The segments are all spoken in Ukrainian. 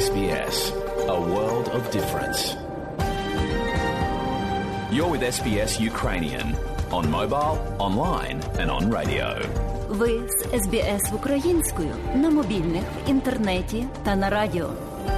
SBS, a world of difference. You're with SBS Ukrainian on mobile, online and on radio. Ви з SBS українською на мобільних, в інтернеті та на радіо.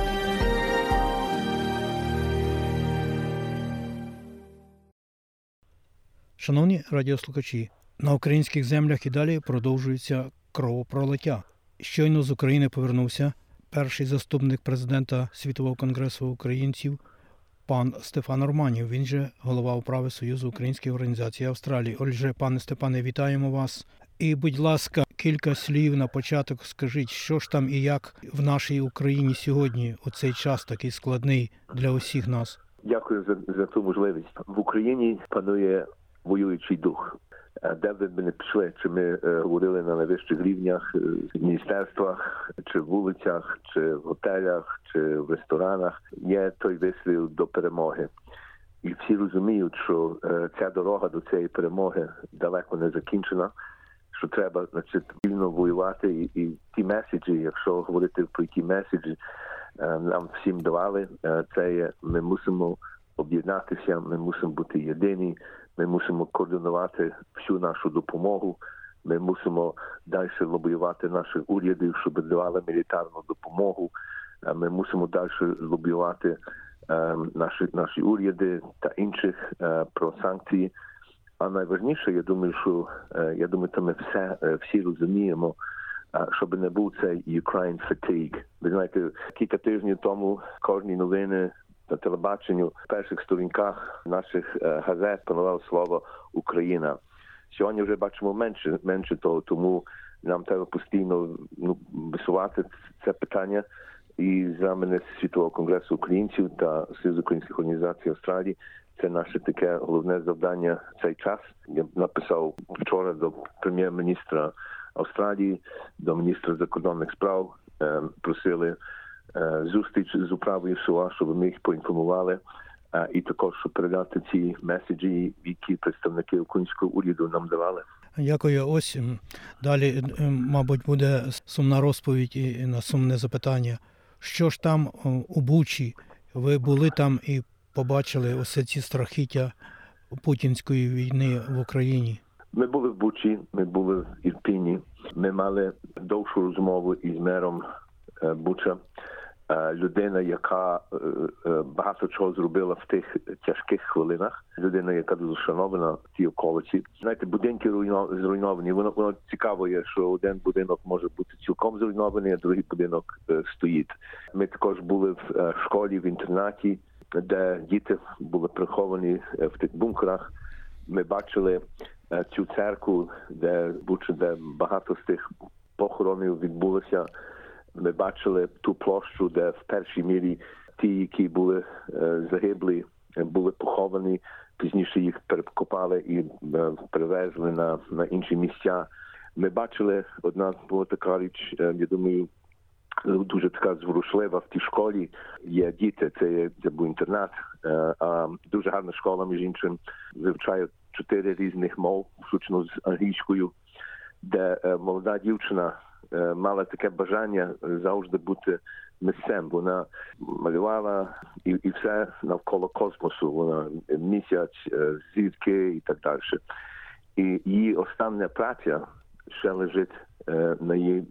Шановні радіослухачі, на українських землях і далі продовжується кровопролиття. Щойно з України повернувся перший заступник президента Світового конгресу українців пан Стефан Романів. Він же голова управи Союзу українських організацій Австралії. Отже, пане Степане, вітаємо вас. І, будь ласка, кілька слів на початок скажіть, що ж там і як в нашій Україні сьогодні, у цей час такий складний для усіх нас. Дякую за ту можливість. В Україні панує воюючий дух. Де б ми не пішли, чи ми говорили на найвищих рівнях, в міністерствах, чи в вулицях, чи в готелях, чи в ресторанах, є той вислів до перемоги. І всі розуміють, що ця дорога до цієї перемоги далеко не закінчена, що треба, вільно воювати. І ті меседжі, якщо говорити про ті меседжі, нам всім давали, це є, ми мусимо об'єднатися, ми мусимо бути єдині, ми мусимо координувати всю нашу допомогу, ми мусимо далі лобіювати наших урядів, щоб давали мілітарну допомогу, ми мусимо далі лобіювати наші уряди та інших про санкції. А найважніше, я думаю, що ми всі розуміємо, щоб не був цей Ukraine fatigue. Ви знаєте, кілька тижнів тому кожні новини на телебаченню в перших сторінках наших газет панувало слово «Україна». Сьогодні вже бачимо менше того, тому нам треба постійно висувати це питання. І за мене Світового конгресу українців та Союзу українських організацій Австралії це наше таке головне завдання в цей час. Я написав вчора до прем'єр-міністра Австралії, до міністра закордонних справ, просили зустріч з управою СУА, щоб ми їх поінформували, і також, щоб передати ці меседжі, які представники українського уряду нам давали. Дякую. Ось далі, мабуть, буде сумна розповідь і на сумне запитання. Що ж там у Бучі? Ви були там і побачили ось ці страхіття путінської війни в Україні? Ми були в Бучі, ми були в Ірпіні. Ми мали довшу розмову із мером Буча. Людина, яка багато чого зробила в тих тяжких хвилинах. Людина, яка дуже шанована в тій околиці. Знаєте, будинки зруйновані. Воно цікаво є, що один будинок може бути цілком зруйнований, а другий будинок стоїть. Ми також були в школі, в інтернаті, де діти були приховані в тих бункерах. Ми бачили цю церкву, де багато з тих похоронів відбулося. Ми бачили ту площу, де в першій мірі ті, які були загиблі, були поховані, пізніше їх перекопали і перевезли на інші місця. Ми бачили, одна була така річ, я думаю, дуже така зворушлива в тій школі. Є діти, це був інтернат, дуже гарна школа, між іншим, вивчає 4 різних мов, включно з англійською, де молода дівчина мала таке бажання завжди бути митцем. Вона малювала і все навколо космосу. Вона місяць, зірки і так далі. І її остання праця ще лежить на її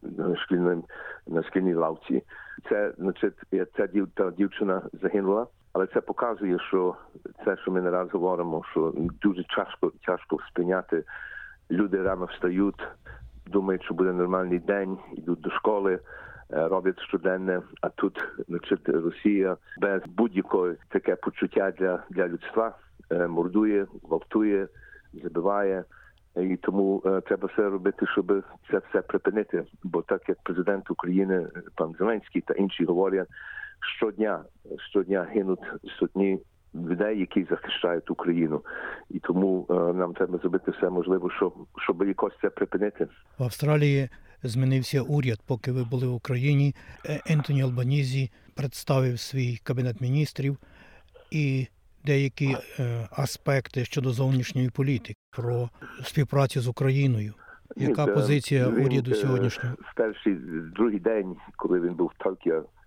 на шкільній лавці. Це, та дівчина загинула, але це показує, що це, що ми не раз говоримо, що дуже тяжко сприйняти. Люди рано встають, думають, що буде нормальний день, йдуть до школи, роблять щоденне, а тут, Росія без будь-якого таке почуття для людства мордує, гвалтує, забиває. І тому треба все робити, щоб це все припинити. Бо так, як президент України, пан Зеленський та інші говорять, щодня гинуть сотні людей, які захищають Україну. І тому нам треба зробити все можливе, щоб якось це припинити. В Австралії змінився уряд, поки ви були в Україні. Ентоні Албанізі представив свій кабінет міністрів і деякі аспекти щодо зовнішньої політики, про співпрацю з Україною. Яка позиція уряду сьогоднішнього? В другий день, коли він був в Токіо,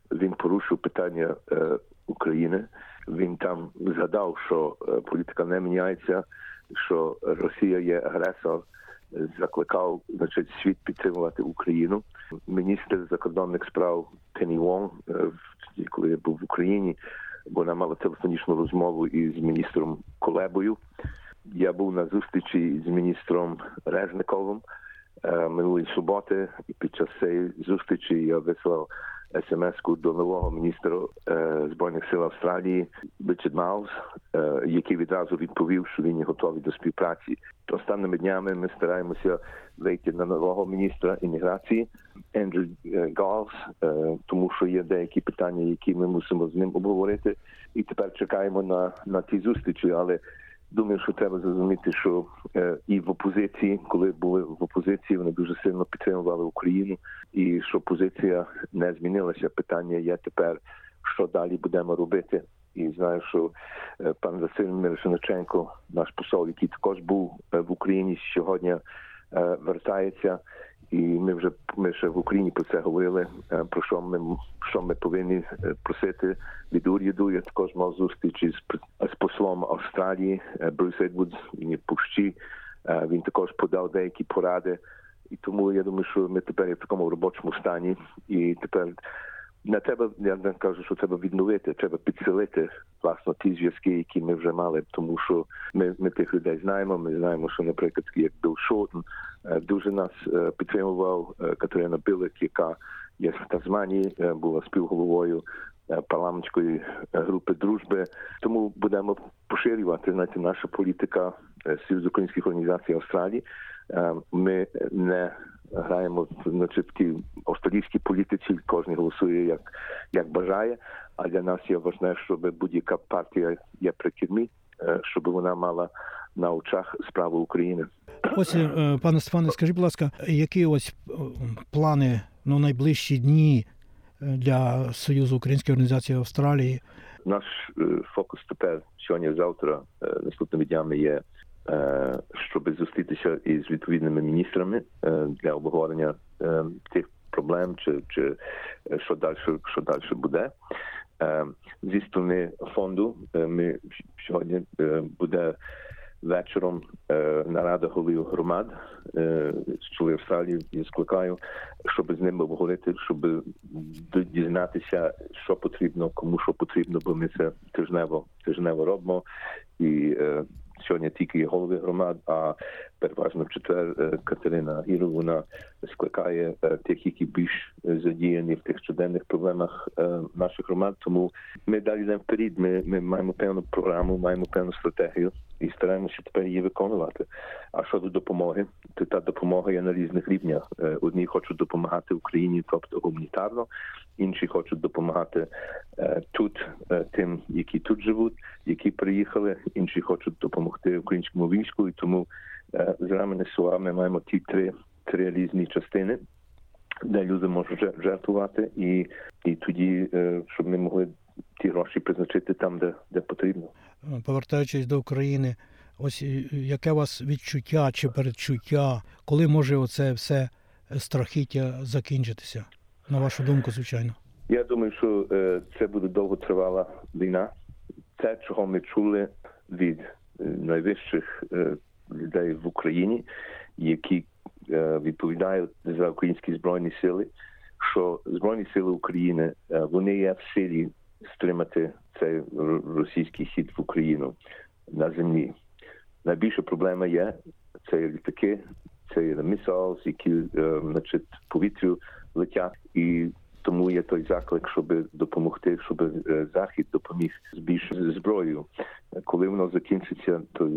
він порушив питання України. Він там згадав, що політика не міняється, що Росія є агресор, закликав, значить, світ підтримувати Україну. Міністр закордонних справ Пенні Вонг, коли я був в Україні, вона мала телефонічну розмову із міністром Кулебою. Я був на зустрічі з міністром Резниковим минулої суботи, і під час цієї зустрічі я вислав смс-ку до нового міністра Збройних сил Австралії Річард Майлз, який відразу відповів, що він є готовий до співпраці. Останніми днями ми стараємося вийти на нового міністра імміграції Ендрю Галс, тому що є деякі питання, які ми мусимо з ним обговорити. І тепер чекаємо на ті зустрічі, але думаю, що треба зрозуміти, що і в опозиції, коли були в опозиції, вони дуже сильно підтримували Україну, і що позиція не змінилася. Питання є тепер, що далі будемо робити. І знаю, що пан Василь Мирошниченко, наш посол, який також був в Україні, сьогодні вертається. І ми ще в Україні про це говорили, про що ми повинні просити від уряду. Я також мав зустріч з послом Австралії Брюс Едвудс, він є в Пущі. Він також подав деякі поради. І тому я думаю, що ми тепер є в такому робочому стані. І тепер не треба, я не кажу, що треба відновити, треба підсилити, власне, ті зв'язки, які ми вже мали, тому що ми тих людей знаємо. Ми знаємо, що, наприклад, як Білл Шортон, дуже нас підтримував, Катерина Білик, яка є в Тасманії, була співголовою парламентської групи дружби. Тому будемо поширювати, знаєте, наша політика Союзу українських організацій Австралії. Ми не граємо в тій австралійській політиці, кожен голосує як бажає, а для нас є важливо, щоб будь-яка партія є при кермі, щоб вона мала на очах справу України. Ось, пане Стефане, скажіть, будь ласка, які ось плани на найближчі дні для Союзу українських організацій Австралії? Наш фокус тепер сьогодні-завтра, наступними днями є, щоб зустрітися із відповідними міністрами для обговорення тих проблем, чи що далі буде. Зі сторони фонду ми сьогодні буде вечором нарада голів громад з чоли Австралії, я скликаю, щоб з ними обговорити, щоб дізнатися, що потрібно, кому що потрібно, бо ми це тижнево робимо. І сьогодні тільки є голови громад, а переважно в четвер Катерина Гіру, вона скликає тих, які більш задіяні в тих щоденних проблемах наших громад. Тому ми далі йдемо вперед, ми маємо певну програму, маємо певну стратегію і стараємося тепер її виконувати. А щодо допомоги, то та допомога є на різних рівнях. Одні хочуть допомагати Україні, тобто гуманітарно, інші хочуть допомагати тут тим, які тут живуть, які приїхали, інші хочуть допомогти українському війську, і тому з рамени СУА ми маємо ті три різні частини, де люди можуть жертвувати, і тоді, щоб ми могли ті гроші призначити там, де потрібно. Повертаючись до України, ось яке у вас відчуття чи передчуття, коли може оце все страхіття закінчитися? На вашу думку, звичайно. Я думаю, що це буде довготривала війна. Те, чого ми чули від найвищих людей в Україні, які відповідають за українські Збройні сили, що Збройні сили України, вони є в силі стримати цей російський хід в Україну на землі. Найбільша проблема є, це є літаки, це є місайл, які в повітрю летять, і тому є той заклик, щоб допомогти, щоб Захід допоміг збільшити зброю. Коли воно закінчиться, то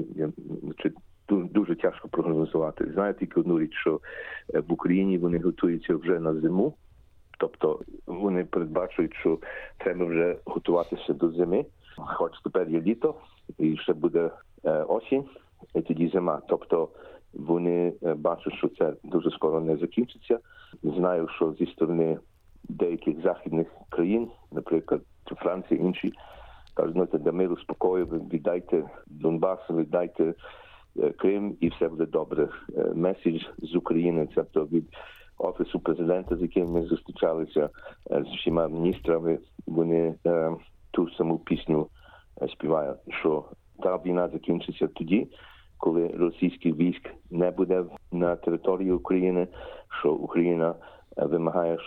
дуже тяжко прогнозувати. Знаю тільки одну річ, що в Україні вони готуються вже на зиму, тобто вони передбачують, що треба вже готуватися до зими. Хоч тепер є літо, і ще буде осінь, і тоді зима. Тобто вони бачать, що це дуже скоро не закінчиться. Знаю, що зі сторони деяких західних країн, наприклад, Франції, інші, кажуть, для миру, спокою, віддайте Донбас, віддайте Крим, і все буде добре. Меседж з України, тобто від Офісу президента, з яким ми зустрічалися з всіма міністрами, вони ту саму пісню співають, що та війна закінчиться тоді, коли російський військ не буде на території України, що Україна вимагає,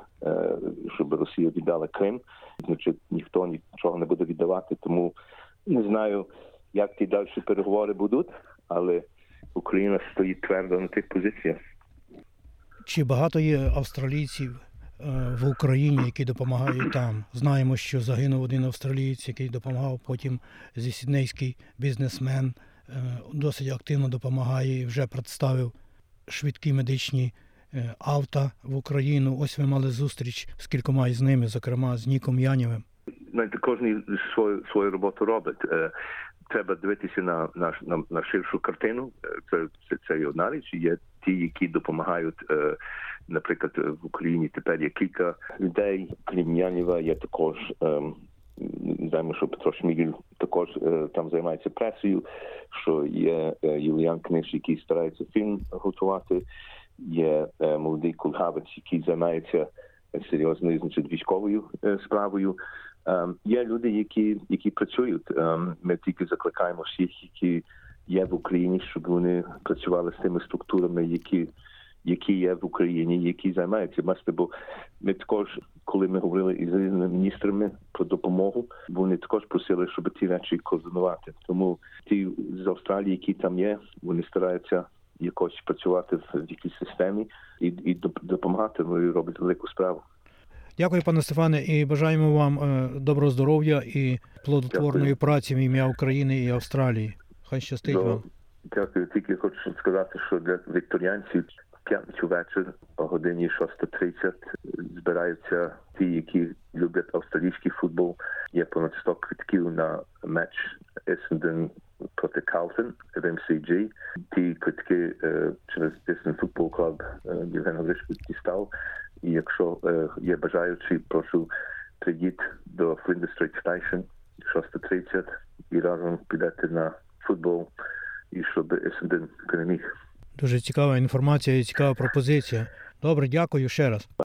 щоб Росія віддала Крим. Значить, ніхто нічого не буде віддавати, тому не знаю, як ті далі переговори будуть, але Україна стоїть твердо на тих позиціях. Чи багато є австралійців в Україні, які допомагають там? Знаємо, що загинув один австралієць, який допомагав, потім зі сіднейський бізнесмен досить активно допомагає і вже представив швидкі медичні авто в Україну. Ось ви мали зустріч з кількома із ними, зокрема з Ніком Янєвим. Кожен свою роботу робить. Треба дивитися на ширшу картину. Це одна річ. Є ті, які допомагають, наприклад, в Україні тепер є кілька людей. Крім Янєва, є також, знаємо, що Петро Шмигель також там займається пресою, що є Юліан Книж, який старається фільм готувати, є молодий Кульгавець, який займається серйозною, значить, військовою справою. Є люди, які працюють. Ми тільки закликаємо всіх, які є в Україні, щоб вони працювали з тими структурами, які є в Україні, які займаються. Бо ми також, коли ми говорили із різними міністрами про допомогу, вони також просили, щоб ті речі координувати. Тому ті з Австралії, які там є, вони стараються якось працювати в якійсь системі і допомагати, вони роблять велику справу. Дякую, пане Стефане, і бажаємо вам доброго здоров'я і плодотворної праці в ім'я України і Австралії. Хай щастить вам. Дякую. Тільки хочу сказати, що для вікторіанців в п'ятницю вечір о годині 6:30 збираються ті, які люблять австралійський футбол. Є понад 100 квитків на матч Essendon проти Carlton в MCG. Ті квитки через Essendon Football Club Євген Гриш дістав. І якщо є бажаючі, прошу прийдіть до Flinders Street Station 6:30 і разом підете на футбол, і щоб Essendon переміг. Дуже цікава інформація і цікава пропозиція. Добре, дякую ще раз.